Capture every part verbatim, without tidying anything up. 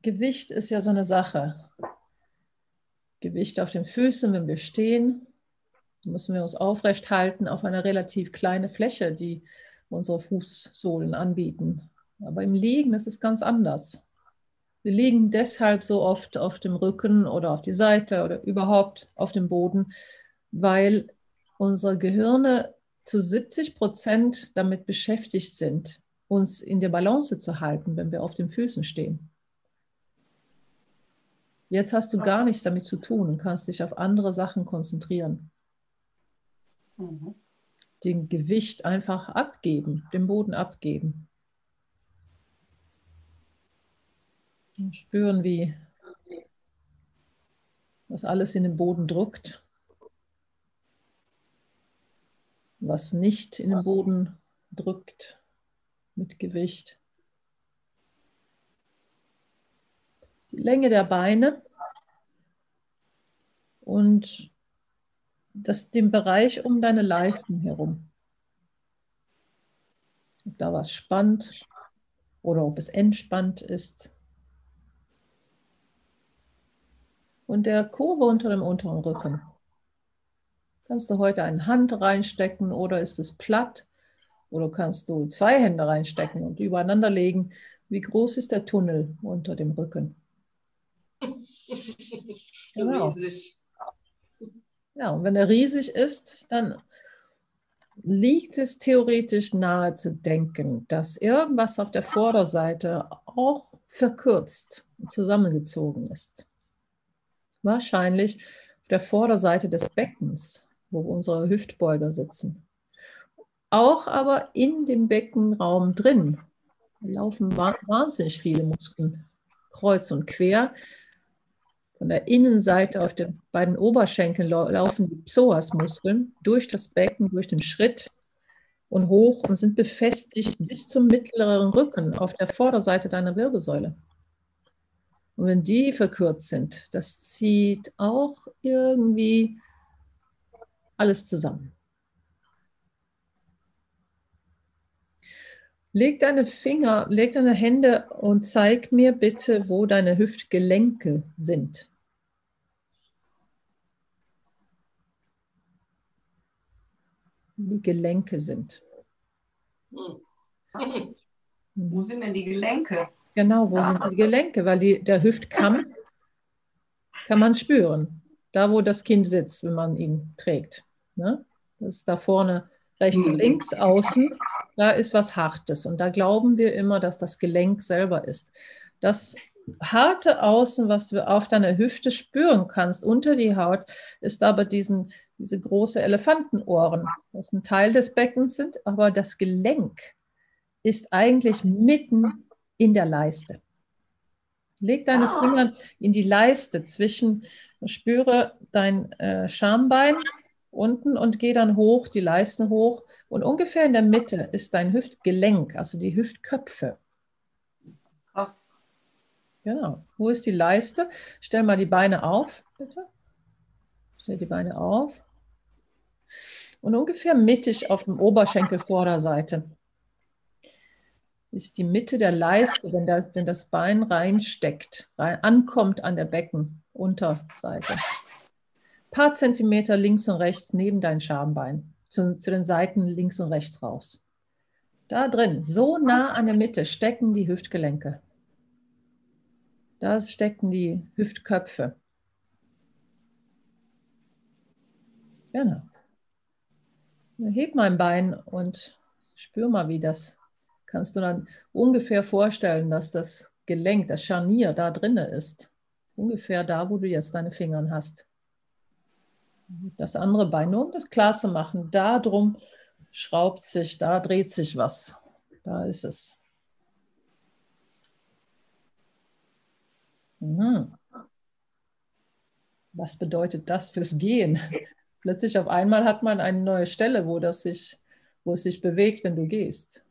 Gewicht ist ja so eine Sache. Gewicht auf den Füßen, wenn wir stehen, müssen wir uns aufrecht halten auf einer relativ kleinen Fläche, die unsere Fußsohlen anbieten. Aber im Liegen ist es ganz anders. Wir liegen deshalb so oft auf dem Rücken oder auf die Seite oder überhaupt auf dem Boden, weil unsere Gehirne zu siebzig Prozent damit beschäftigt sind, uns in der Balance zu halten, wenn wir auf den Füßen stehen. Jetzt hast du gar nichts damit zu tun und kannst dich auf andere Sachen konzentrieren. Mhm. Den Gewicht einfach abgeben, den Boden abgeben. Und spüren, wie was alles in den Boden drückt, was nicht in den Boden drückt mit Gewicht. Die Länge der Beine und das, den Bereich um deine Leisten herum. Ob da was spannt oder ob es entspannt ist. Und der Kurve unter dem unteren Rücken. Kannst du heute eine Hand reinstecken oder ist es platt? Oder kannst du zwei Hände reinstecken und übereinander legen? Wie groß ist der Tunnel unter dem Rücken? Genau. Riesig. Ja, und wenn er riesig ist, dann liegt es theoretisch nahe zu denken, dass irgendwas auf der Vorderseite auch verkürzt und zusammengezogen ist. Wahrscheinlich auf der Vorderseite des Beckens, wo unsere Hüftbeuger sitzen. Auch aber in dem Beckenraum drin laufen wahnsinnig viele Muskeln kreuz und quer. Von der Innenseite auf den beiden Oberschenkeln laufen die Psoasmuskeln durch das Becken, durch den Schritt und hoch und sind befestigt bis zum mittleren Rücken auf der Vorderseite deiner Wirbelsäule. Und wenn die verkürzt sind, das zieht auch irgendwie alles zusammen. Leg deine Finger, leg deine Hände und zeig mir bitte, wo deine Hüftgelenke sind. Die Gelenke sind. Hm. Wo sind denn die Gelenke? Genau, wo sind die Gelenke? Weil die, der Hüftkamm kann man spüren. Da, wo das Kind sitzt, wenn man ihn trägt. Ne? Das ist da vorne rechts und links, außen. Da ist was Hartes. Und da glauben wir immer, dass das Gelenk selber ist. Das harte Außen, was du auf deiner Hüfte spüren kannst, unter die Haut, ist aber diesen, diese große Elefantenohren, das ein Teil des Beckens sind, aber das Gelenk ist eigentlich mitten in der Leiste. Leg deine Finger in die Leiste zwischen, spüre dein äh, Schambein unten und geh dann hoch, die Leiste hoch. Und ungefähr in der Mitte ist dein Hüftgelenk, also die Hüftköpfe. Was? Genau. Wo ist die Leiste? Stell mal die Beine auf, bitte. Stell die Beine auf. Und ungefähr mittig auf dem Oberschenkelvorderseite ist die Mitte der Leiste, wenn, da, wenn das Bein reinsteckt, rein, ankommt an der Beckenunterseite. Ein paar Zentimeter links und rechts neben dein Schambein, zu, zu den Seiten links und rechts raus. Da drin, so nah an der Mitte, stecken die Hüftgelenke. Da stecken die Hüftköpfe. Genau. Heb mein Bein und spür mal, wie das. Kannst du dann ungefähr vorstellen, dass das Gelenk, das Scharnier da drin ist. Ungefähr da, wo du jetzt deine Finger hast. Das andere Bein, nur um das klar zu machen, da drum schraubt sich, da dreht sich was. Da ist es. Mhm. Was bedeutet das fürs Gehen? Plötzlich auf einmal hat man eine neue Stelle, wo, das sich, wo es sich bewegt, wenn du gehst.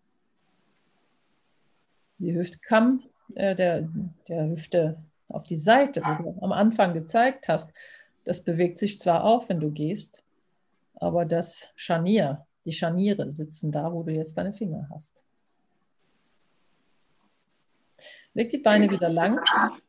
Die Hüftkamm äh, der, der Hüfte auf die Seite, wo du am Anfang gezeigt hast, das bewegt sich zwar auch, wenn du gehst, aber das Scharnier, die Scharniere sitzen da, wo du jetzt deine Finger hast. Leg die Beine wieder lang.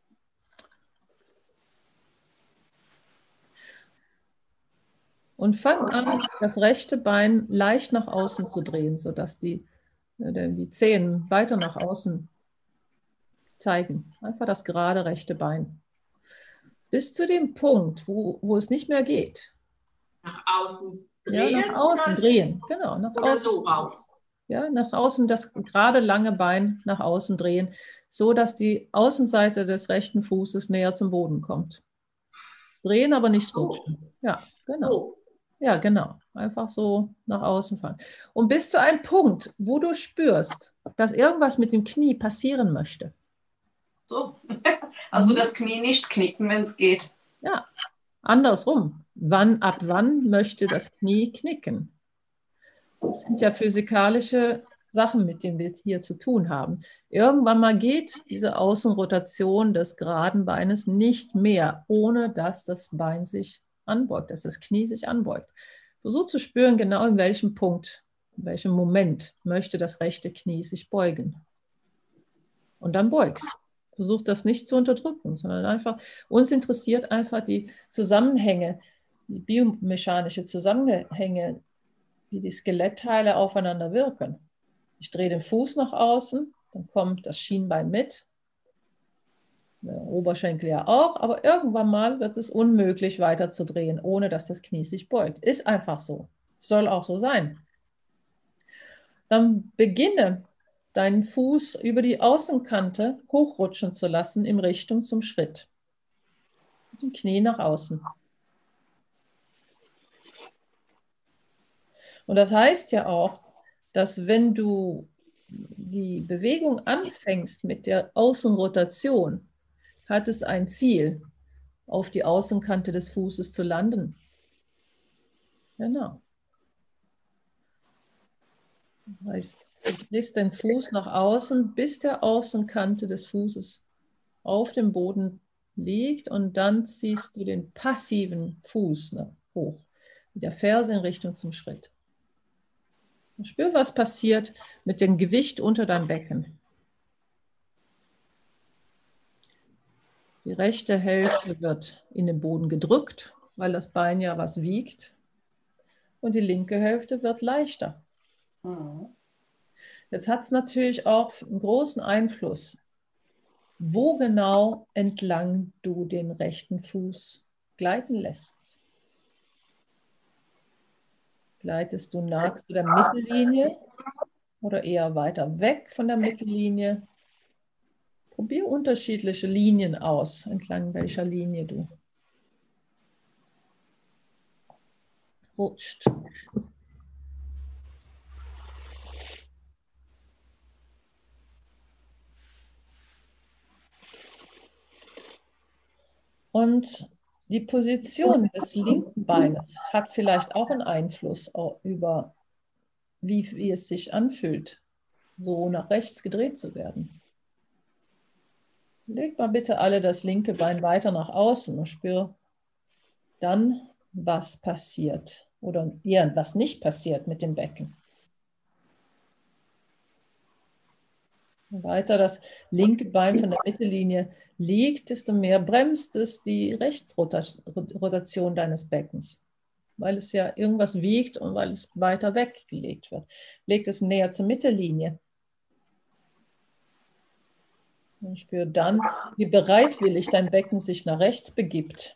Und fang an, das rechte Bein leicht nach außen zu drehen, sodass die, die Zehen weiter nach außen zeigen. Einfach das gerade rechte Bein. Bis zu dem Punkt, wo, wo es nicht mehr geht. Nach außen drehen? Ja, nach außen oder, drehen, genau. Nach oder außen. so raus. Ja, nach außen das gerade lange Bein nach außen drehen, so dass die Außenseite des rechten Fußes näher zum Boden kommt. Drehen, aber nicht So. rutschen. Ja, genau. So. Ja, genau. Einfach so nach außen fahren. Und bis zu einem Punkt, wo du spürst, dass irgendwas mit dem Knie passieren möchte. So. Also das Knie nicht knicken, wenn es geht. Ja, andersrum. Wann, ab wann möchte das Knie knicken? Das sind ja physikalische Sachen, mit denen wir hier zu tun haben. Irgendwann mal geht diese Außenrotation des geraden Beines nicht mehr, ohne dass das Bein sich anbeugt, dass das Knie sich anbeugt. Versuch zu spüren, genau in welchem Punkt, in welchem Moment möchte das rechte Knie sich beugen. Und dann beugst. Versuch das nicht zu unterdrücken, sondern einfach, uns interessiert einfach die Zusammenhänge, die biomechanische Zusammenhänge, wie die Skelettteile aufeinander wirken. Ich drehe den Fuß nach außen, dann kommt das Schienbein mit, der Oberschenkel ja auch, aber irgendwann mal wird es unmöglich weiter zu drehen, ohne dass das Knie sich beugt. Ist einfach so. Soll auch so sein. Dann beginne deinen Fuß über die Außenkante hochrutschen zu lassen in Richtung zum Schritt. Mit dem Knie nach außen. Und das heißt ja auch, dass wenn du die Bewegung anfängst mit der Außenrotation, hat es ein Ziel, auf die Außenkante des Fußes zu landen. Genau. Das heißt, du drehst deinen Fuß nach außen, bis der Außenkante des Fußes auf dem Boden liegt und dann ziehst du den passiven Fuß hoch, mit der Ferse in Richtung zum Schritt. Und spür, was passiert mit dem Gewicht unter deinem Becken. Die rechte Hälfte wird in den Boden gedrückt, weil das Bein ja was wiegt. Und die linke Hälfte wird leichter. Mhm. Jetzt hat es natürlich auch einen großen Einfluss, wo genau entlang du den rechten Fuß gleiten lässt. Gleitest du nah zu der Mittellinie oder eher weiter weg von der Mittellinie? Probier unterschiedliche Linien aus, entlang welcher Linie du rutscht. Und die Position des linken Beines hat vielleicht auch einen Einfluss über, wie, wie es sich anfühlt, so nach rechts gedreht zu werden. Legt mal bitte alle das linke Bein weiter nach außen und spür dann, was passiert oder eher, was nicht passiert mit dem Becken. Je weiter das linke Bein von der Mittellinie liegt, desto mehr bremst es die Rechtsrotation deines Beckens, weil es ja irgendwas wiegt und weil es weiter weggelegt wird. Legt es näher zur Mittellinie. Und spür dann, wie bereitwillig dein Becken sich nach rechts begibt,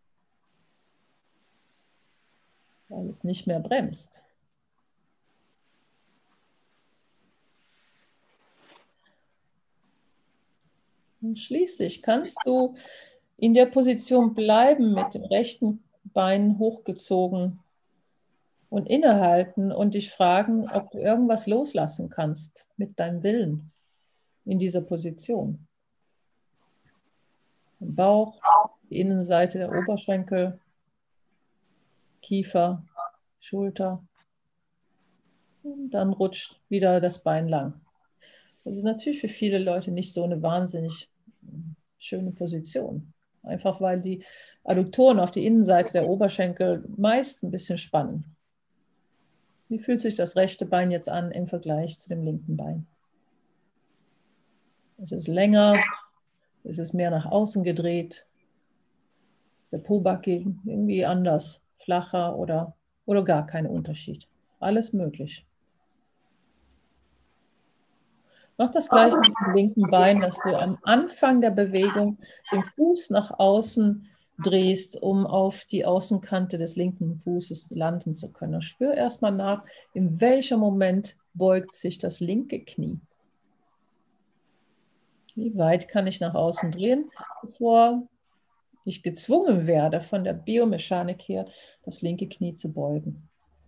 weil es nicht mehr bremst. Und schließlich kannst du in der Position bleiben, mit dem rechten Bein hochgezogen und innehalten und dich fragen, ob du irgendwas loslassen kannst mit deinem Willen in dieser Position. Den Bauch, die Innenseite der Oberschenkel, Kiefer, Schulter. Und dann rutscht wieder das Bein lang. Das ist natürlich für viele Leute nicht so eine wahnsinnig schöne Position. Einfach weil die Adduktoren auf die Innenseite der Oberschenkel meist ein bisschen spannen. Wie fühlt sich das rechte Bein jetzt an im Vergleich zu dem linken Bein? Es ist länger, es ist mehr nach außen gedreht, ist der Pobacke irgendwie anders, flacher oder, oder gar kein Unterschied. Alles möglich. Mach das gleiche mit dem linken Bein, dass du am Anfang der Bewegung den Fuß nach außen drehst, um auf die Außenkante des linken Fußes landen zu können. Spür erstmal nach, in welchem Moment beugt sich das linke Knie. Wie weit kann ich nach außen drehen, bevor ich gezwungen werde, von der Biomechanik her, das linke Knie zu beugen.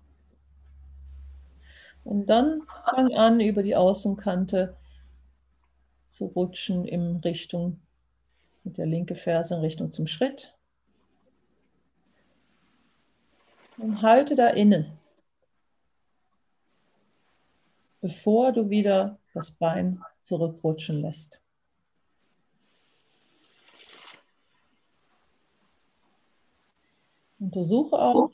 Und dann fang an, über die Außenkante zu rutschen in Richtung, mit der linken Ferse in Richtung zum Schritt. Und halte da inne, bevor du wieder das Bein zurückrutschen lässt. Untersuche auch,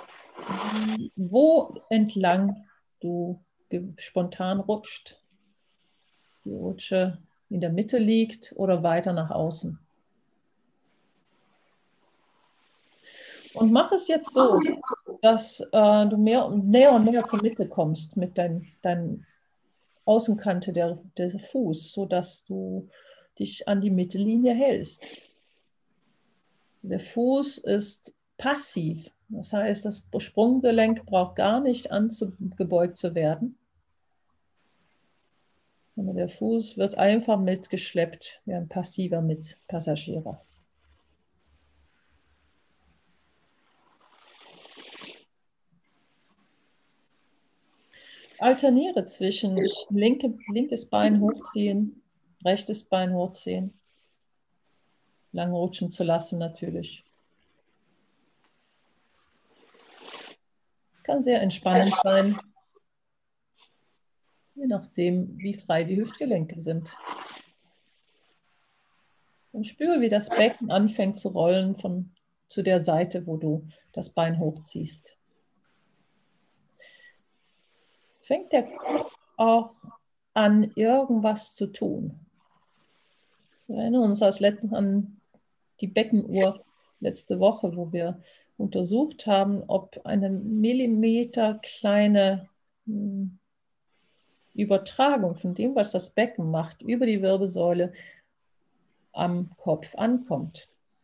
wo entlang du spontan rutscht. Die Rutsche in der Mitte liegt oder weiter nach außen. Und mach es jetzt so, dass äh, du mehr und näher und näher zur Mitte kommst mit deinem dein Außenkante der, der Fuß, sodass du dich an die Mittellinie hältst. Der Fuß ist passiv. Das heißt, das Sprunggelenk braucht gar nicht angebeugt zu werden. Und der Fuß wird einfach mitgeschleppt wie ein passiver Mitpassagier. Alterniere zwischen linke, linkes Bein hochziehen, rechtes Bein hochziehen, lang rutschen zu lassen natürlich. Kann sehr entspannend sein, je nachdem, wie frei die Hüftgelenke sind. Und spüre, wie das Becken anfängt zu rollen von zu der Seite, wo du das Bein hochziehst. Fängt der Kopf auch an, irgendwas zu tun? Wir erinnern uns als letzten an die Beckenuhr letzte Woche, wo wir untersucht haben, ob eine Millimeter kleine hm, Übertragung von dem, was das Becken macht, über die Wirbelsäule am Kopf ankommt.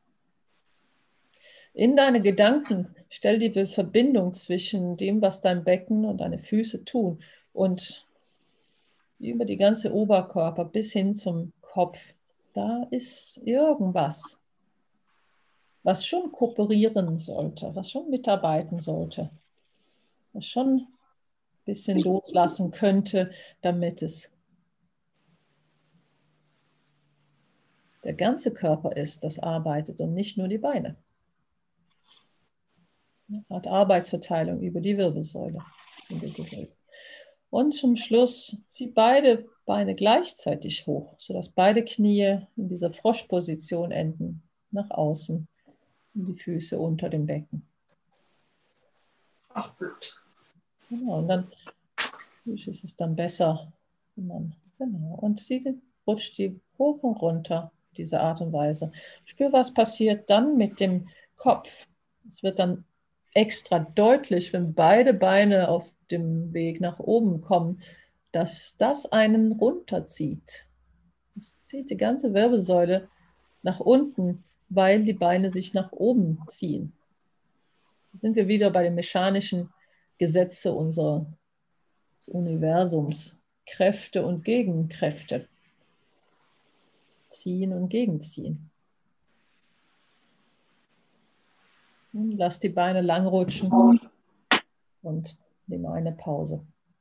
In deine Gedanken stell die Verbindung zwischen dem, was dein Becken und deine Füße tun und über die ganze Oberkörper bis hin zum Kopf. Da ist irgendwas, was schon kooperieren sollte, was schon mitarbeiten sollte, was schon ein bisschen loslassen könnte, damit es der ganze Körper ist, das arbeitet und nicht nur die Beine. Eine Art Arbeitsverteilung über die Wirbelsäule, wenn du so willst. Und zum Schluss zieh beide Beine gleichzeitig hoch, sodass beide Knie in dieser Froschposition enden, nach außen und die Füße unter dem Becken. Ach, blöd. Genau, und dann ist es dann besser, wenn man, genau, und sie rutscht die hoch und runter, diese Art und Weise. Spür, was passiert dann mit dem Kopf. Es wird dann extra deutlich, wenn beide Beine auf dem Weg nach oben kommen, dass das einen runterzieht. Es zieht die ganze Wirbelsäule nach unten, weil die Beine sich nach oben ziehen. Da sind wir wieder bei den mechanischen Gesetzen unseres Universums. Kräfte und Gegenkräfte. Ziehen und Gegenziehen. Und lass die Beine lang rutschen und nehme eine Pause.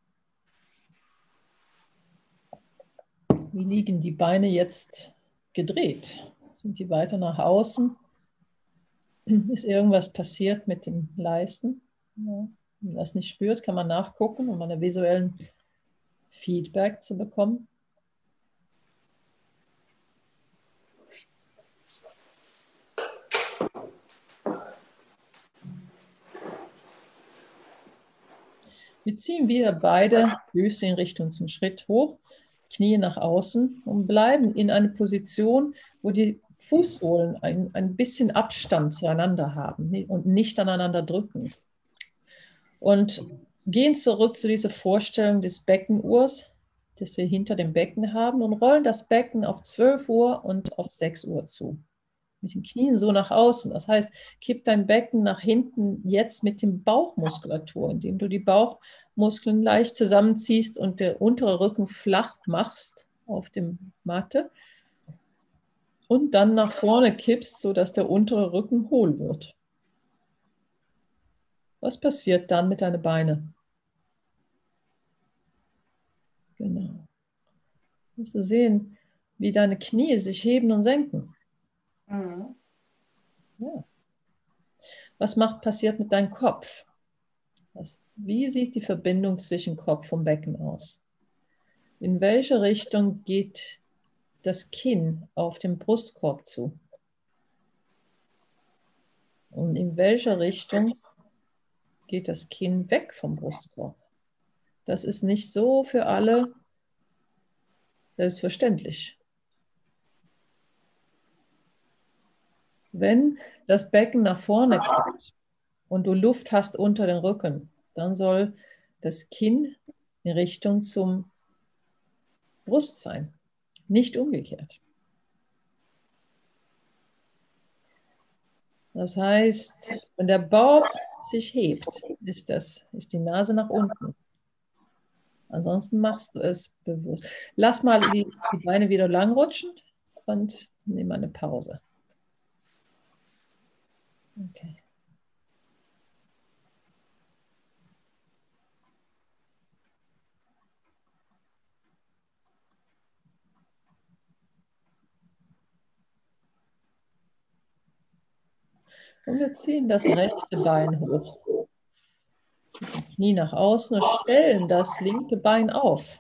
Wie liegen die Beine jetzt gedreht? Sind die weiter nach außen? Ist irgendwas passiert mit dem Leisten? Ja. Wenn man das nicht spürt, kann man nachgucken, um einen visuellen Feedback zu bekommen. Wir ziehen wieder beide Füße in Richtung zum Schritt hoch. Knie nach außen und bleiben in einer Position, wo die Fußsohlen ein, ein bisschen Abstand zueinander haben und nicht aneinander drücken. Und gehen zurück zu dieser Vorstellung des Beckenurs, das wir hinter dem Becken haben, und rollen das Becken auf zwölf Uhr und auf sechs Uhr zu. Mit den Knien so nach außen. Das heißt, kipp dein Becken nach hinten jetzt mit dem Bauchmuskulatur, indem du die Bauchmuskeln leicht zusammenziehst und der untere Rücken flach machst auf dem Matte und dann nach vorne kippst, sodass der untere Rücken hohl wird. Was passiert dann mit deinen Beinen? Genau. Du musst sehen, wie deine Knie sich heben und senken. Mhm. Ja. Was macht, passiert mit deinem Kopf? Was, wie sieht die Verbindung zwischen Kopf und Becken aus? In welche Richtung geht das Kinn auf den Brustkorb zu? Und in welche Richtung geht das Kinn weg vom Brustkorb? Das ist nicht so für alle selbstverständlich. Wenn das Becken nach vorne kippt und du Luft hast unter den Rücken, dann soll das Kinn in Richtung zum Brust sein, nicht umgekehrt. Das heißt, wenn der Bauch sich hebt, ist, das, ist die Nase nach unten. Ansonsten machst du es bewusst. Lass mal die, die Beine wieder lang rutschen und nimm eine Pause. Okay. Und wir ziehen das rechte Bein hoch. Knie nach außen und stellen das linke Bein auf.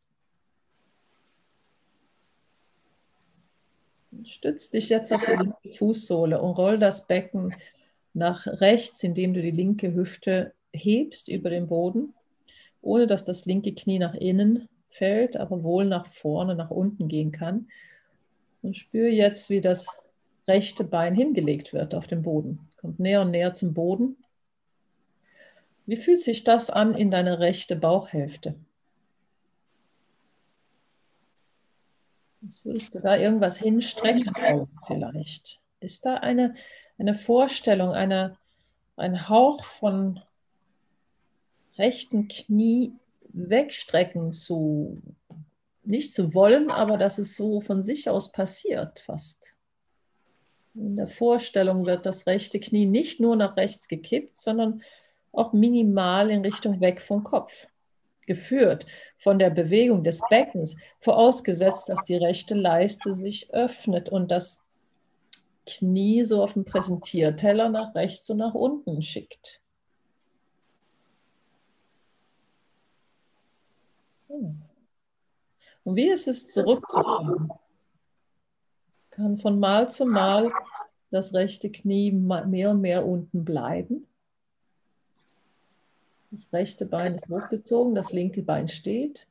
Stütz dich jetzt auf die linke Fußsohle und roll das Becken nach rechts, indem du die linke Hüfte hebst über den Boden, ohne dass das linke Knie nach innen fällt, aber wohl nach vorne, nach unten gehen kann. Und spüre jetzt, wie das rechte Bein hingelegt wird auf den Boden. Kommt näher und näher zum Boden. Wie fühlt sich das an in deiner rechten Bauchhälfte? Jetzt würdest du da irgendwas hinstrecken wollen vielleicht. Ist da eine, eine Vorstellung, eine, ein Hauch von rechten Knie wegstrecken zu, nicht zu wollen, aber dass es so von sich aus passiert fast? In der Vorstellung wird das rechte Knie nicht nur nach rechts gekippt, sondern auch minimal in Richtung weg vom Kopf geführt, von der Bewegung des Beckens, vorausgesetzt, dass die rechte Leiste sich öffnet und das Knie so auf dem Präsentierteller nach rechts und nach unten schickt. Und wie ist es zurückzukommen? Kann von Mal zu Mal das rechte Knie mehr und mehr unten bleiben. Das rechte Bein ist hochgezogen, das linke Bein steht.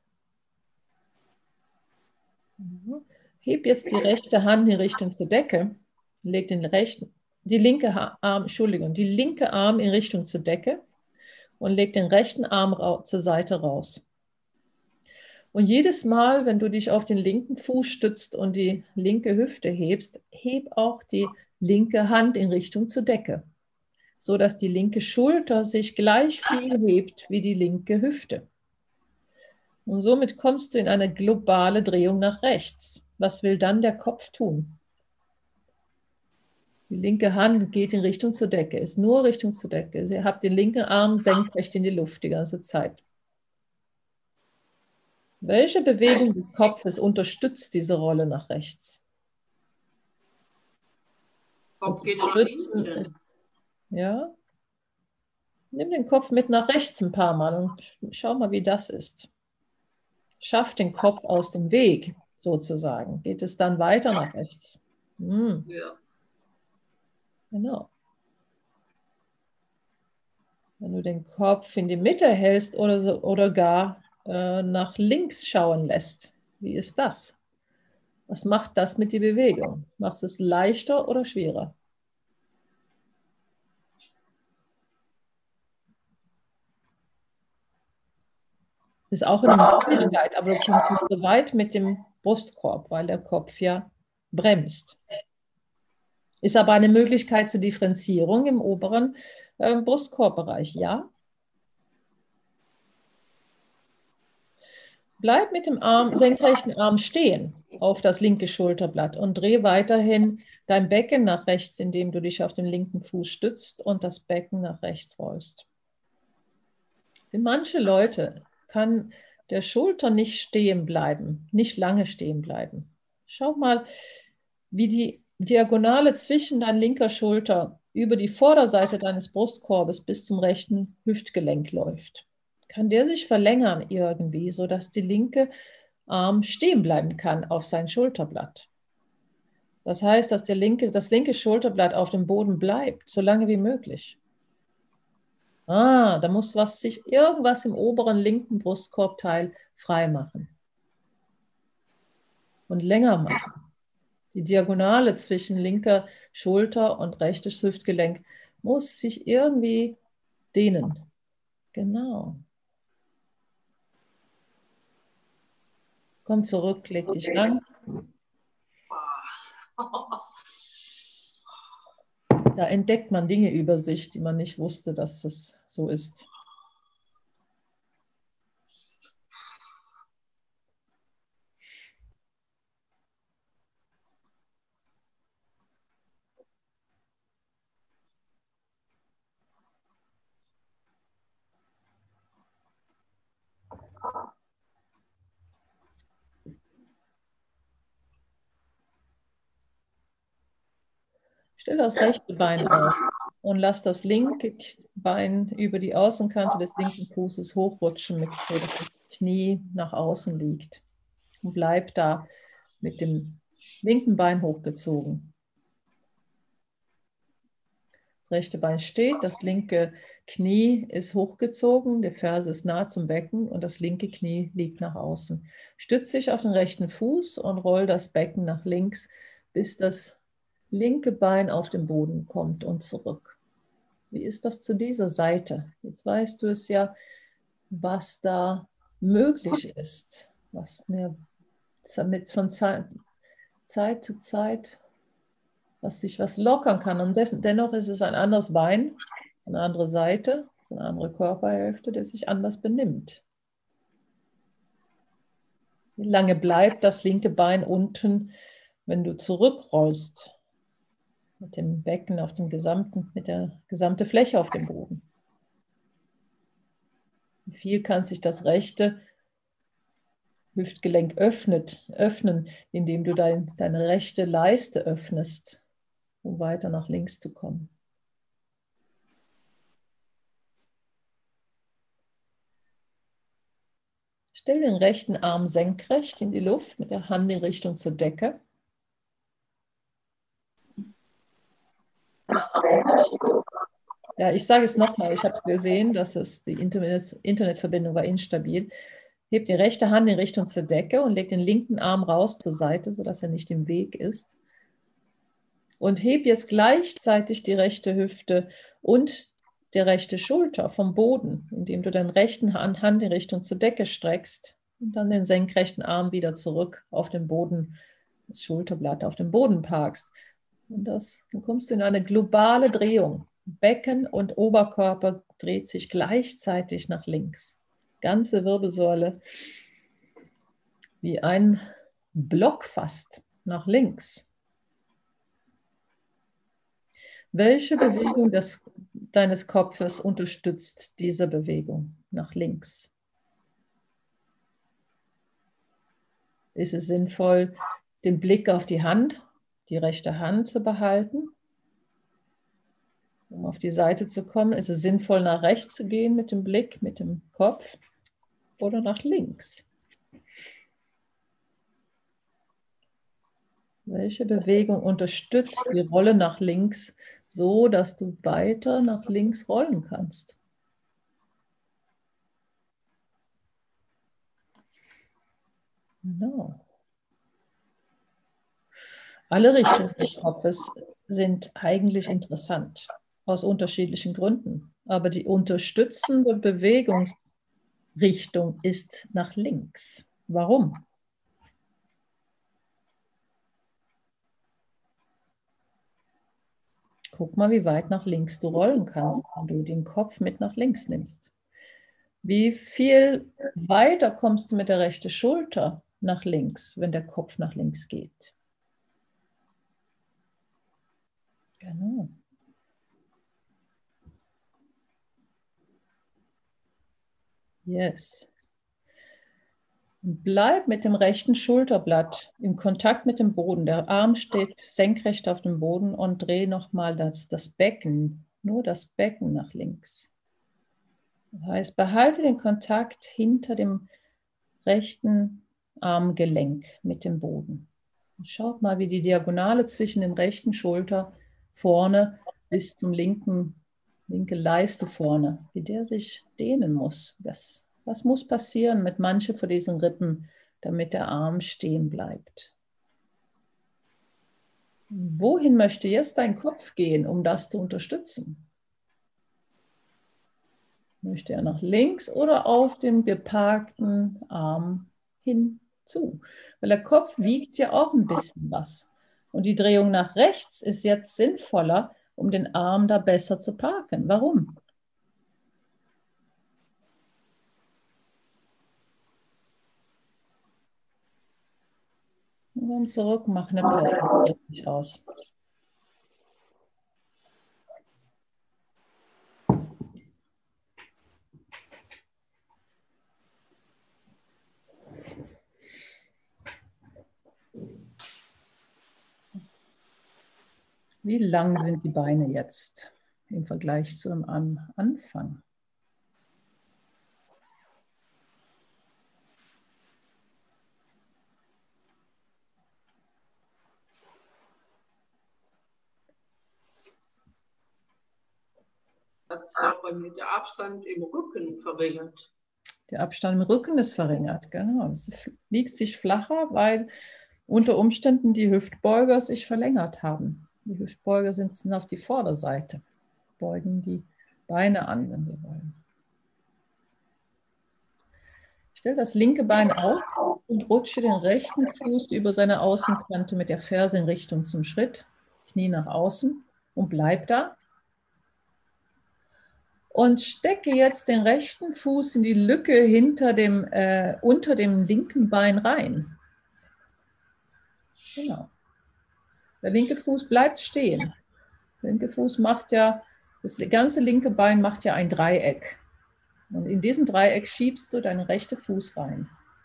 Heb jetzt die rechte Hand in Richtung zur Decke. Leg den rechten, die linke Arm, Entschuldigung, die linke Arm in Richtung zur Decke und leg den rechten Arm zur Seite raus. Und jedes Mal, wenn du dich auf den linken Fuß stützt und die linke Hüfte hebst, heb auch die linke Hand in Richtung zur Decke, sodass die linke Schulter sich gleich viel hebt wie die linke Hüfte. Und somit kommst du in eine globale Drehung nach rechts. Was will dann der Kopf tun? Die linke Hand geht in Richtung zur Decke, ist nur Richtung zur Decke. Ihr habt den linken Arm senkrecht in die Luft die ganze Zeit. Welche Bewegung des Kopfes unterstützt diese Rolle nach rechts? Kopf geht nach hinten. Ist, ja? Nimm den Kopf mit nach rechts ein paar Mal und schau mal, wie das ist. Schaff den Kopf aus dem Weg, sozusagen. Geht es dann weiter nach rechts? Hm. Ja. Genau. Wenn du den Kopf in die Mitte hältst oder, so, oder gar äh, nach links schauen lässt, Wie ist das? Was macht das mit der Bewegung? Machst du es leichter oder schwerer? Ist auch eine Möglichkeit, aber du kommst nicht so weit mit dem Brustkorb, weil der Kopf ja bremst. Ist aber eine Möglichkeit zur Differenzierung im oberen äh, Brustkorbbereich, ja. Bleib mit dem Arm, senkrechten Arm stehen auf das linke Schulterblatt und dreh weiterhin dein Becken nach rechts, indem du dich auf den linken Fuß stützt und das Becken nach rechts rollst. Für manche Leute kann der Schulter nicht stehen bleiben, nicht lange stehen bleiben. Schau mal, wie die Diagonale zwischen dein linker Schulter über die Vorderseite deines Brustkorbes bis zum rechten Hüftgelenk läuft. Kann der sich verlängern irgendwie, sodass die linke Arm stehen bleiben kann auf sein Schulterblatt. Das heißt, dass der linke, das linke Schulterblatt auf dem Boden bleibt, so lange wie möglich. Ah, da muss was, sich irgendwas im oberen linken Brustkorbteil frei machen und länger machen. Die Diagonale zwischen linker Schulter und rechtes Hüftgelenk muss sich irgendwie dehnen. Genau. Komm zurück, leg dich lang. Da entdeckt man Dinge über sich, die man nicht wusste, dass es so ist. Stell das rechte Bein auf und lass das linke Bein über die Außenkante des linken Fußes hochrutschen, mit, so dass das Knie nach außen liegt. Und bleib da mit dem linken Bein hochgezogen. Das rechte Bein steht, das linke Knie ist hochgezogen, der Ferse ist nah zum Becken und das linke Knie liegt nach außen. Stütz dich auf den rechten Fuß und roll das Becken nach links, bis das linke Bein auf den Boden kommt und zurück. Wie ist das zu dieser Seite? Jetzt weißt du es ja, was da möglich ist, was mir mit von Zeit, Zeit zu Zeit, was sich was lockern kann. Und dessen, dennoch ist es ein anderes Bein, eine andere Seite, eine andere Körperhälfte, der sich anders benimmt. Wie lange bleibt das linke Bein unten, wenn du zurückrollst? Mit dem Becken auf dem gesamten, mit der gesamten Fläche auf dem Boden. Wie viel kann sich das rechte Hüftgelenk öffnet, öffnen, indem du dein, deine rechte Leiste öffnest, um weiter nach links zu kommen. Stell den rechten Arm senkrecht in die Luft mit der Hand in Richtung zur Decke. Ja, ich sage es nochmal, ich habe gesehen, dass es die Internet Internetverbindung war instabil. Heb die rechte Hand in Richtung zur Decke und leg den linken Arm raus zur Seite, sodass er nicht im Weg ist. Und heb jetzt gleichzeitig die rechte Hüfte und die rechte Schulter vom Boden, indem du deine rechte Hand in Richtung zur Decke streckst und dann den senkrechten Arm wieder zurück auf den Boden, das Schulterblatt auf den Boden parkst. Und das, dann kommst du in eine globale Drehung. Becken und Oberkörper dreht sich gleichzeitig nach links. Ganze Wirbelsäule wie ein Block fast nach links. Welche Bewegung des, deines Kopfes unterstützt diese Bewegung nach links? Ist es sinnvoll, den Blick auf die Hand, die rechte Hand zu behalten, um auf die Seite zu kommen? Ist es sinnvoll, nach rechts zu gehen mit dem Blick, mit dem Kopf oder nach links? Welche Bewegung unterstützt die Rolle nach links, so dass du weiter nach links rollen kannst? Genau. Alle Richtungen des Kopfes sind eigentlich interessant, aus unterschiedlichen Gründen. Aber die unterstützende Bewegungsrichtung ist nach links. Warum? Guck mal, wie weit nach links du rollen kannst, wenn du den Kopf mit nach links nimmst. Wie viel weiter kommst du mit der rechten Schulter nach links, wenn der Kopf nach links geht? Genau. Yes. Bleib mit dem rechten Schulterblatt in Kontakt mit dem Boden. Der Arm steht senkrecht auf dem Boden und dreh nochmal das, das Becken, nur das Becken nach links. Das heißt, behalte den Kontakt hinter dem rechten Armgelenk mit dem Boden. Und schaut mal, wie die Diagonale zwischen dem rechten Schulter vorne bis zum linken, linke Leiste vorne, wie der sich dehnen muss. Das Was muss passieren mit manchen von diesen Rippen, damit der Arm stehen bleibt? Wohin möchte jetzt dein Kopf gehen, um das zu unterstützen? Möchte er nach links oder auf dem geparkten Arm hinzu? Weil der Kopf wiegt ja auch ein bisschen was. Und die Drehung nach rechts ist jetzt sinnvoller, um den Arm da besser zu parken. Warum? Und dann zurück, mach eine Pause aus. Wie lang sind die Beine jetzt im Vergleich zum Anfang? Hat sich auch bei mir der Abstand im Rücken verringert. Der Abstand im Rücken ist verringert, genau. Es liegt sich flacher, weil unter Umständen die Hüftbeuger sich verlängert haben. Die Hüftbeuger sitzen auf die Vorderseite, beugen die Beine an, wenn wir wollen. Stell das linke Bein auf und rutsche den rechten Fuß über seine Außenkante mit der Ferse in Richtung zum Schritt, Knie nach außen und bleib da. Und stecke jetzt den rechten Fuß in die Lücke hinter dem, äh, unter dem linken Bein rein. Genau. Der linke Fuß bleibt stehen. Der linke Fuß macht ja, das ganze linke Bein macht ja ein Dreieck. Und in diesem Dreieck schiebst du deinen rechten Fuß rein.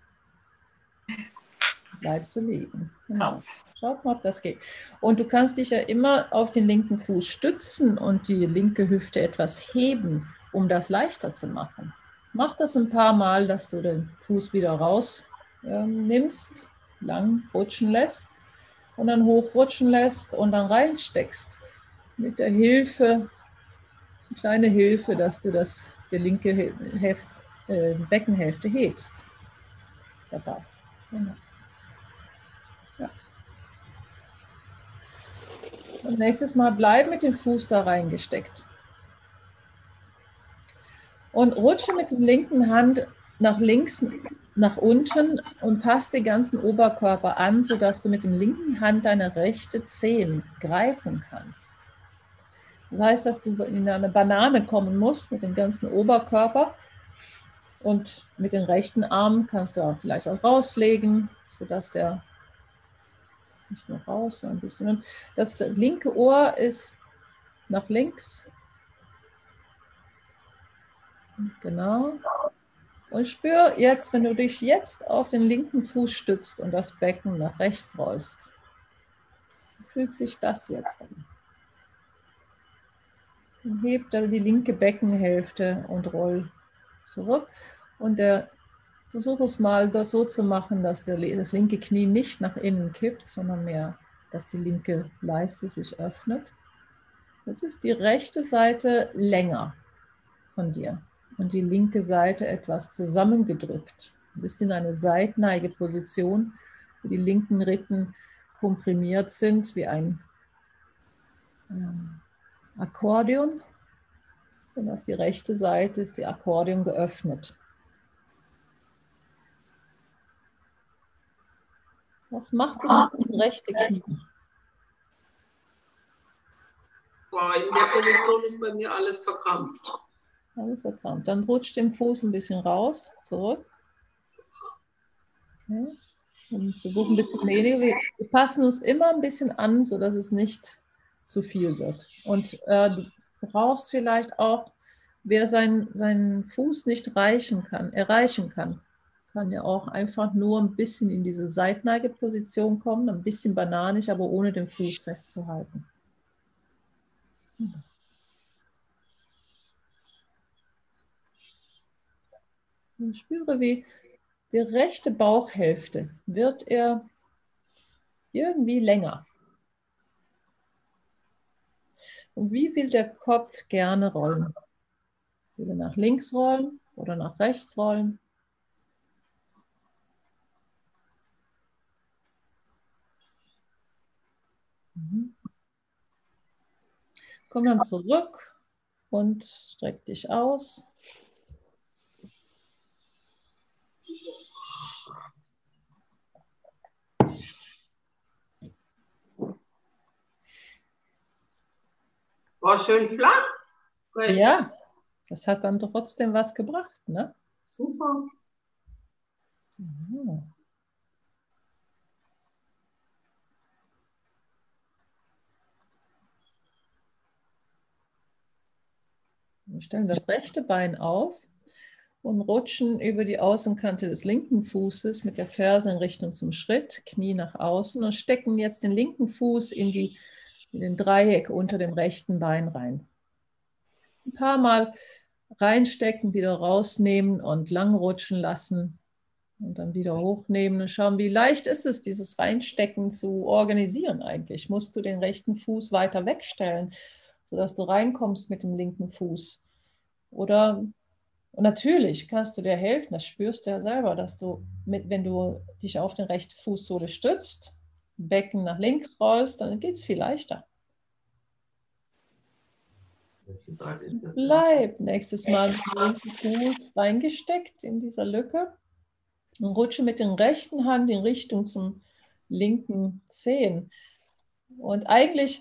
Bleibst du liegen. Genau. Schaut mal, ob das geht. Und du kannst dich ja immer auf den linken Fuß stützen und die linke Hüfte etwas heben, um das leichter zu machen. Mach das ein paar Mal, dass du den Fuß wieder raus ähm, nimmst, lang rutschen lässt und dann hochrutschen lässt und dann reinsteckst. Mit der Hilfe, eine kleine Hilfe, dass du das, die linke Hälf, äh, Beckenhälfte hebst. Dabei. Genau. Ja. Und nächstes Mal bleib mit dem Fuß da reingesteckt. Und rutsche mit der linken Hand nach links, nach unten und passt den ganzen Oberkörper an, sodass du mit der linken Hand deine rechte Zehen greifen kannst. Das heißt, dass du in eine Banane kommen musst mit dem ganzen Oberkörper und mit den rechten Arm kannst du auch vielleicht auch rauslegen, sodass der nicht nur raus, sondern ein bisschen. Und das linke Ohr ist nach links. Genau. Und spür jetzt, wenn du dich jetzt auf den linken Fuß stützt und das Becken nach rechts rollst, fühlt sich das jetzt an. Und heb dann die linke Beckenhälfte und roll zurück. Und der, versuch es mal, das so zu machen, dass der, das linke Knie nicht nach innen kippt, sondern mehr, dass die linke Leiste sich öffnet. Das ist die rechte Seite länger von dir und die linke Seite etwas zusammengedrückt. Du bist in eine Seitneigeposition, wo die linken Rippen komprimiert sind, wie ein ähm, Akkordeon. Und auf die rechte Seite ist die Akkordeon geöffnet. Was macht es mit das rechte Knie? Boah, in der Position ist bei mir alles verkrampft. Alles verkrampft. Dann rutscht den Fuß ein bisschen raus, zurück. Okay. Und versuchen ein bisschen weniger. Wir, wir passen uns immer ein bisschen an, sodass es nicht zu viel wird. Und äh, du brauchst vielleicht auch, wer sein, seinen Fuß nicht reichen kann, erreichen kann, kann ja auch einfach nur ein bisschen in diese Seitneigeposition kommen, ein bisschen bananisch, aber ohne den Fuß festzuhalten. Und spüre, wie die rechte Bauchhälfte wird er irgendwie länger. Und wie will der Kopf gerne rollen? Will er nach links rollen oder nach rechts rollen? Mhm. Komm dann zurück und streck dich aus. War schön flach. Rechts. Ja, das hat dann trotzdem was gebracht, ne? Super. Ja. Wir stellen das rechte Bein auf und rutschen über die Außenkante des linken Fußes mit der Ferse in Richtung zum Schritt, Knie nach außen und stecken jetzt den linken Fuß in, die, in den Dreieck unter dem rechten Bein rein. Ein paar Mal reinstecken, wieder rausnehmen und lang rutschen lassen und dann wieder hochnehmen und schauen, wie leicht ist es, dieses Reinstecken zu organisieren eigentlich. Musst du den rechten Fuß weiter wegstellen, sodass du reinkommst mit dem linken Fuß? Oder, und natürlich kannst du dir helfen, das spürst du ja selber, dass du, mit, wenn du dich auf den rechten Fußsohle stützt, Becken nach links rollst, dann geht es viel leichter. Bleib nächstes Mal mit dem linken Fuß reingesteckt in dieser Lücke und rutsche mit der rechten Hand in Richtung zum linken Zehen. Und eigentlich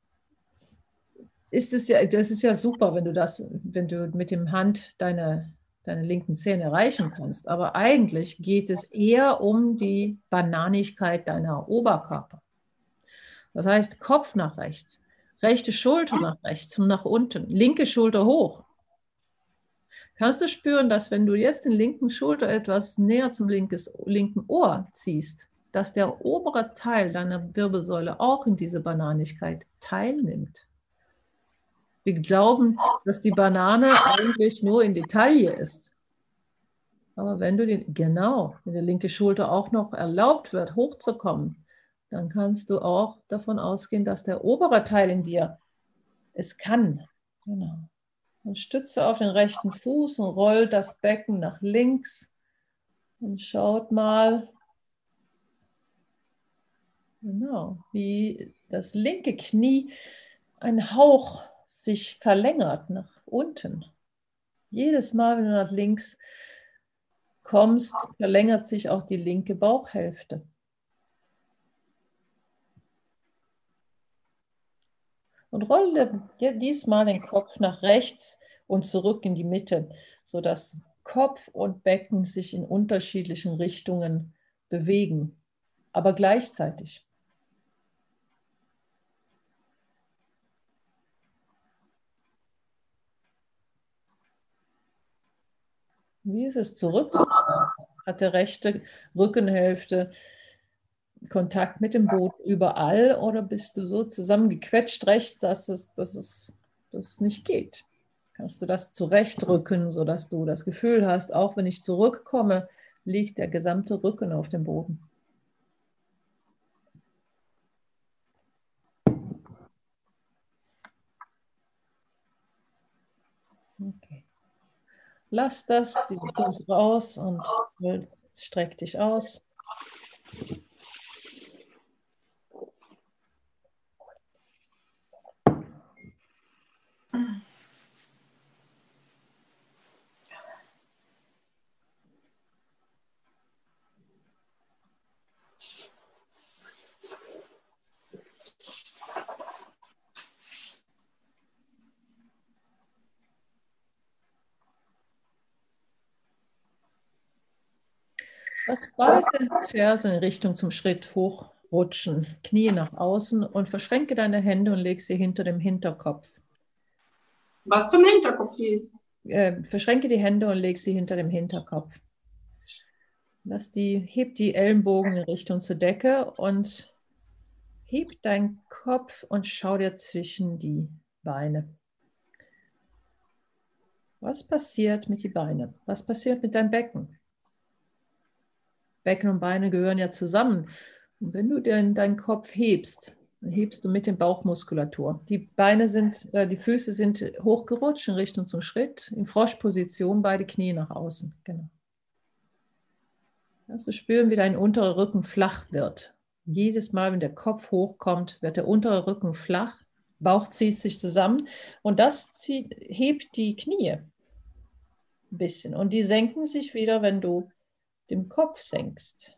ist es ja, das ist ja super, wenn du das, wenn du mit dem Hand deine, deine linken Zehen erreichen kannst. Aber eigentlich geht es eher um die Bananigkeit deiner Oberkörper. Das heißt, Kopf nach rechts, rechte Schulter nach rechts und nach unten, linke Schulter hoch. Kannst du spüren, dass wenn du jetzt den linken Schulter etwas näher zum linkes, linken Ohr ziehst, dass der obere Teil deiner Wirbelsäule auch in diese Bananigkeit teilnimmt? Wir glauben, dass die Banane eigentlich nur in die Taille ist. Aber wenn du den, genau, wenn die linke Schulter auch noch erlaubt wird, hochzukommen, dann kannst du auch davon ausgehen, dass der obere Teil in dir es kann. Genau. Und stütze auf den rechten Fuß und rollt das Becken nach links und schaut mal, genau, wie das linke Knie ein Hauch sich verlängert nach unten. Jedes Mal, wenn du nach links kommst, verlängert sich auch die linke Bauchhälfte. Und rolle diesmal den Kopf nach rechts und zurück in die Mitte, sodass Kopf und Becken sich in unterschiedlichen Richtungen bewegen, aber gleichzeitig. Wie ist es zurück? Hat der rechte Rückenhälfte Kontakt mit dem Boden überall oder bist du so zusammengequetscht rechts, dass es, dass es, dass es nicht geht? Kannst du das zurechtrücken, sodass du das Gefühl hast, auch wenn ich zurückkomme, liegt der gesamte Rücken auf dem Boden? Okay. Lass das, zieh den Fuß raus und Streck dich aus. Lass beide Ferse in Richtung zum Schritt hochrutschen, Knie nach außen und verschränke deine Hände und leg sie hinter dem Hinterkopf. Was zum Hinterkopf geht. Äh, verschränke die Hände und leg sie hinter dem Hinterkopf. Lass die, heb die Ellenbogen in Richtung zur Decke und heb deinen Kopf und schau dir zwischen die Beine. Was passiert mit den Beinen? Was passiert mit deinem Becken? Becken und Beine gehören ja zusammen. Und wenn du den, deinen Kopf hebst, dann hebst du mit der Bauchmuskulatur. Die Beine sind, äh, die Füße sind hochgerutscht in Richtung zum Schritt, in Froschposition, beide Knie nach außen. Genau. Lass du spüren, wie dein unterer Rücken flach wird. Jedes Mal, wenn der Kopf hochkommt, wird der untere Rücken flach, Bauch zieht sich zusammen und das zieht, hebt die Knie ein bisschen. Und die senken sich wieder, wenn du den Kopf senkst.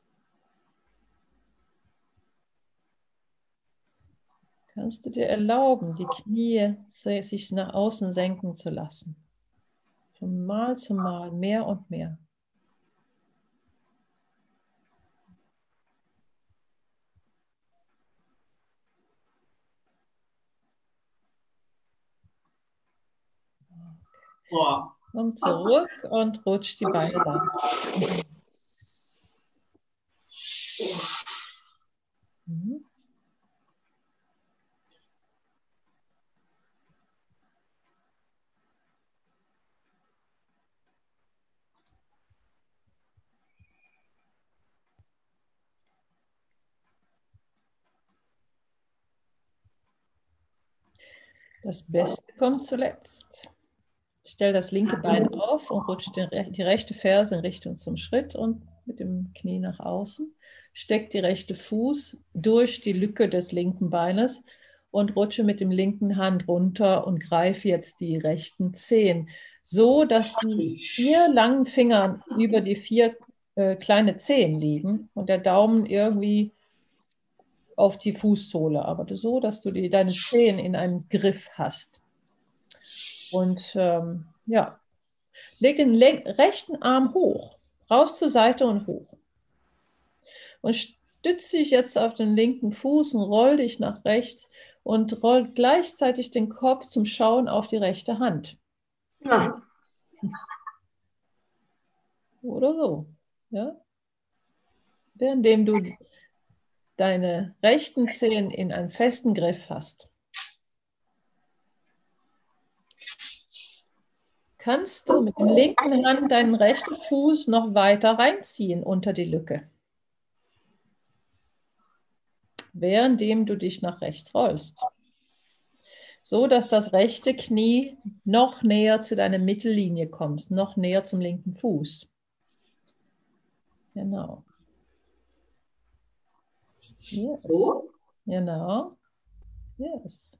Kannst du dir erlauben, die Knie sich nach außen senken zu lassen. Von Mal zu Mal, mehr und mehr. Boah. Komm zurück und rutsch die Beine lang. Mhm. Das Beste kommt zuletzt. Stell das linke Bein auf und rutsch die rechte Ferse in Richtung zum Schritt und mit dem Knie nach außen. Steck die rechte Fuß durch die Lücke des linken Beines und rutsche mit dem linken Hand runter und greife jetzt die rechten Zehen, so dass die vier langen Finger über die vier äh, kleine Zehen liegen und der Daumen irgendwie auf die Fußsohle, aber so, dass du die, deine Zehen in einem Griff hast. Und ähm, ja, leg den rechten Arm hoch, raus zur Seite und hoch. Und stütze dich jetzt auf den linken Fuß und roll dich nach rechts und roll gleichzeitig den Kopf zum Schauen auf die rechte Hand. Ja. Oder so. Ja? Währenddem du deine rechten Zehen in einen festen Griff hast. Kannst du mit der linken Hand deinen rechten Fuß noch weiter reinziehen unter die Lücke. Währenddem du dich nach rechts rollst. So dass das rechte Knie noch näher zu deiner Mittellinie kommst, noch näher zum linken Fuß. Genau. Yes. So? Genau. Yes.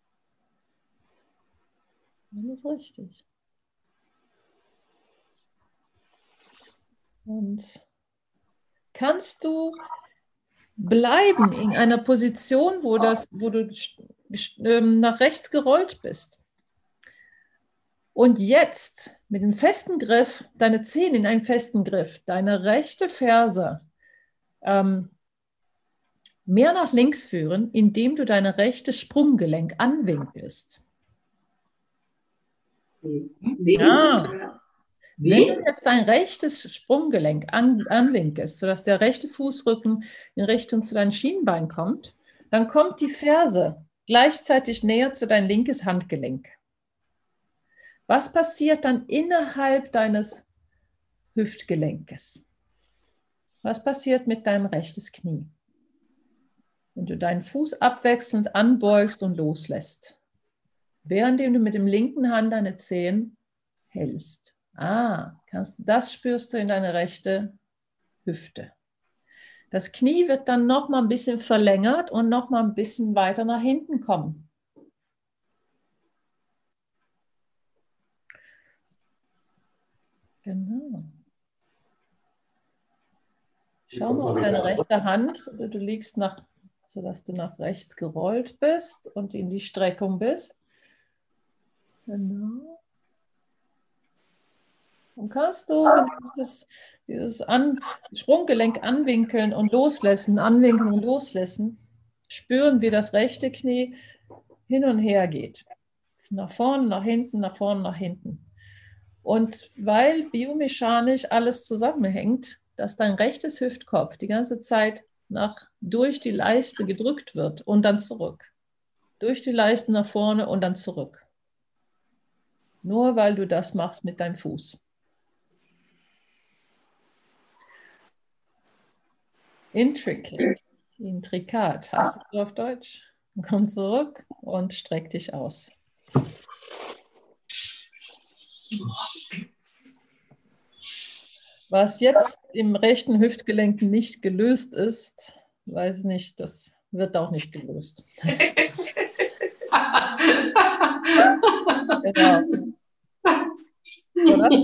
Das ist richtig. Und kannst du bleiben in einer Position, wo, das, wo du ähm, nach rechts gerollt bist. Und jetzt mit dem festen Griff, deine Zehen in einen festen Griff, deine rechte Ferse ähm, mehr nach links führen, indem du deine rechte Sprunggelenk anwinkelst. Wie? Ja. Wie? Wenn du jetzt dein rechtes Sprunggelenk an, anwinkelst, sodass der rechte Fußrücken in Richtung zu deinem Schienbein kommt, dann kommt die Ferse gleichzeitig näher zu dein linkes Handgelenk. Was passiert dann innerhalb deines Hüftgelenkes? Was passiert mit deinem rechtes Knie? Wenn du deinen Fuß abwechselnd anbeugst und loslässt, währenddem du mit dem linken Hand deine Zehen hältst. Ah, kannst du, das spürst du in deine rechte Hüfte. Das Knie wird dann noch mal ein bisschen verlängert und noch mal ein bisschen weiter nach hinten kommen. Genau. Schau mal auf deine rechte Hand, du liegst nach, sodass du nach rechts gerollt bist und in die Streckung bist. Genau. Und kannst du dieses, dieses An Sprunggelenk anwinkeln und loslassen, anwinkeln und loslassen, spüren, wie das rechte Knie hin und her geht. Nach vorne, nach hinten, nach vorne, nach hinten. Und weil biomechanisch alles zusammenhängt, dass dein rechtes Hüftkopf die ganze Zeit nach, durch die Leiste gedrückt wird und dann zurück. Durch die Leiste nach vorne und dann zurück. Nur weil du das machst mit deinem Fuß. Intricate, intrikat, heißt das auf Deutsch. Komm zurück und streck dich aus. Was jetzt im rechten Hüftgelenk nicht gelöst ist, weiß nicht, das wird auch nicht gelöst. Genau. Oder?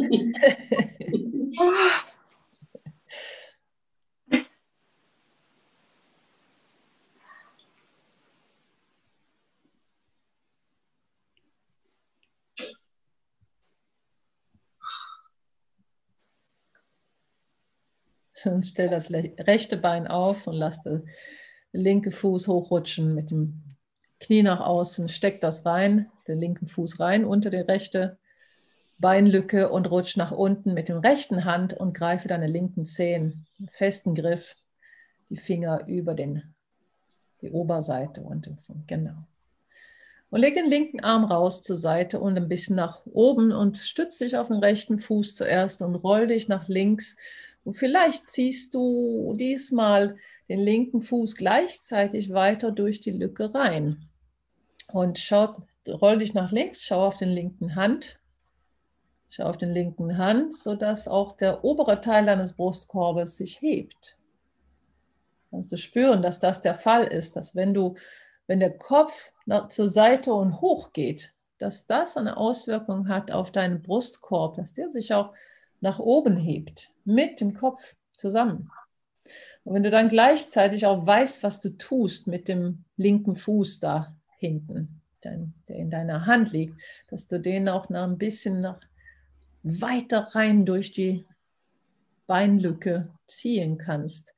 Und stell das rechte Bein auf und lass den linken Fuß hochrutschen mit dem Knie nach außen. Steck das rein, den linken Fuß rein unter die rechte Beinlücke und rutsch nach unten mit dem rechten Hand und greife deine linken Zehen, einen festen Griff, die Finger über den, die Oberseite und den Fuß. Genau. Und leg den linken Arm raus zur Seite und ein bisschen nach oben und stütz dich auf den rechten Fuß zuerst und roll dich nach links. Und vielleicht ziehst du diesmal den linken Fuß gleichzeitig weiter durch die Lücke rein. Und schau, roll dich nach links, schau auf den linken Hand. Schau auf den linken Hand, sodass auch der obere Teil deines Brustkorbes sich hebt. Kannst du spüren, dass das der Fall ist, dass wenn du, wenn der Kopf nach, zur Seite und hoch geht, dass das eine Auswirkung hat auf deinen Brustkorb, dass der sich auch nach oben hebt, mit dem Kopf zusammen. Und wenn du dann gleichzeitig auch weißt, was du tust mit dem linken Fuß da hinten, der in deiner Hand liegt, dass du den auch noch ein bisschen nach weiter rein durch die Beinlücke ziehen kannst,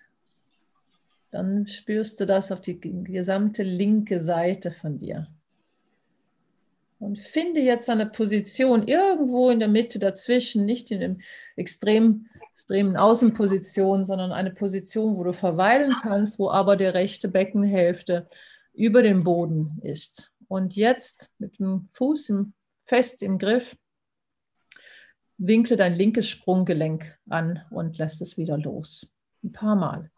dann spürst du das auf die gesamte linke Seite von dir. Und finde jetzt eine Position irgendwo in der Mitte dazwischen, nicht in der extrem, extremen Außenposition, sondern eine Position, wo du verweilen kannst, wo aber die rechte Beckenhälfte über dem Boden ist. Und jetzt mit dem Fuß im, fest im Griff, winkle dein linkes Sprunggelenk an und lässt es wieder los. Ein paar Mal.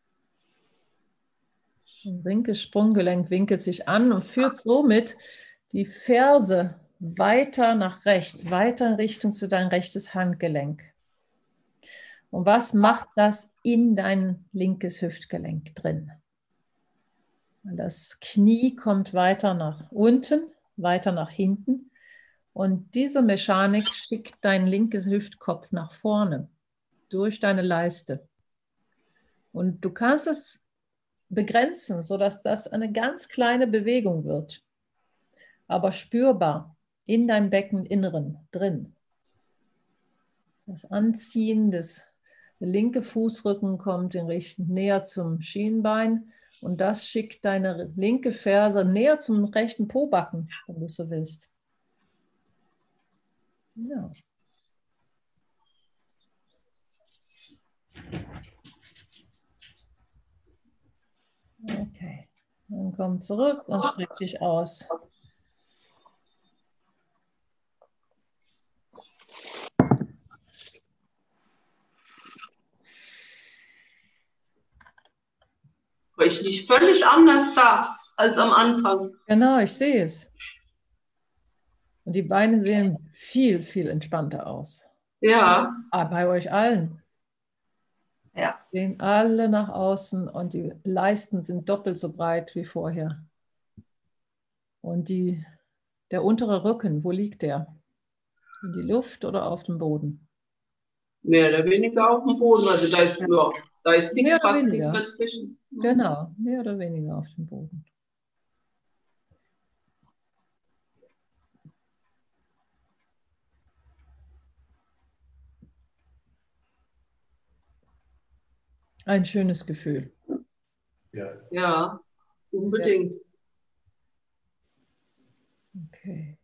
Ein linkes Sprunggelenk winkelt sich an und führt somit die Ferse weiter nach rechts, weiter in Richtung zu dein rechtes Handgelenk. Und was macht das in dein linkes Hüftgelenk drin? Das Knie kommt weiter nach unten, weiter nach hinten. Und diese Mechanik schickt dein linkes Hüftkopf nach vorne, durch deine Leiste. Und du kannst es begrenzen, sodass das eine ganz kleine Bewegung wird, aber spürbar in deinem Beckeninneren drin. Das Anziehen des der linke Fußrücken kommt in Richtung näher zum Schienbein und das schickt deine linke Ferse näher zum rechten Pobacken, wenn du so willst. Ja. Okay, dann komm zurück und streck dich aus. Ich liege völlig anders da als am Anfang. Genau, ich sehe es. Und die Beine sehen viel, viel entspannter aus. Ja. Ah, bei euch allen. Ja. Gehen alle nach außen und die Leisten sind doppelt so breit wie vorher. Und die, der untere Rücken, wo liegt der? In die Luft oder auf dem Boden? Mehr oder weniger auf dem Boden. Also da ist, ja, da ist nichts, Mehr oder fast nichts weniger. dazwischen. Genau, mehr oder weniger auf dem Boden. Ein schönes Gefühl. Ja. Ja, unbedingt. Okay.